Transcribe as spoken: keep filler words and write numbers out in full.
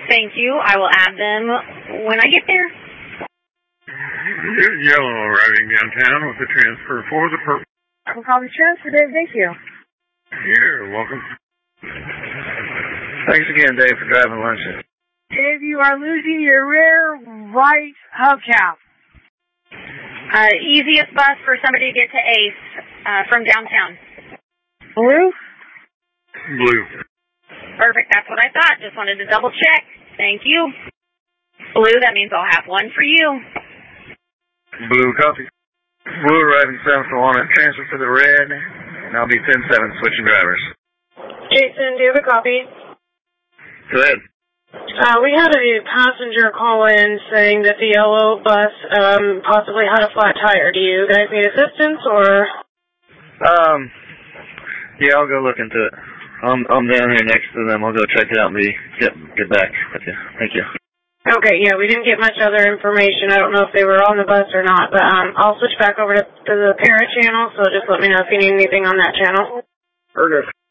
Thank you. I will add them when I get there. Yellow arriving downtown with the transfer for the purpose. I'm calling transfer, Dave. Thank you. You're welcome. Thanks again, Dave, for driving lunch. Dave, you are losing your rear right hubcap. Uh, easiest bus for somebody to get to Ace uh, from downtown. Blue? Blue. Perfect. That's what I thought. Just wanted to double check. Thank you. Blue, that means I'll have one for you. Blue, copy. Blue arriving seven for one, transfer to the red, and I'll be ten seven switching drivers. Jason, do you have a copy? Go ahead. Uh, we had a passenger call in saying that the yellow bus um, possibly had a flat tire. Do you guys need assistance, or? Um, yeah, I'll go look into it. I'm I'm down here next to them. I'll go check it out and be get get back with you. Thank you. Okay, yeah, we didn't get much other information. I don't know if they were on the bus or not, but um, I'll switch back over to, to the parent channel, so just let me know if you need anything on that channel. Okay.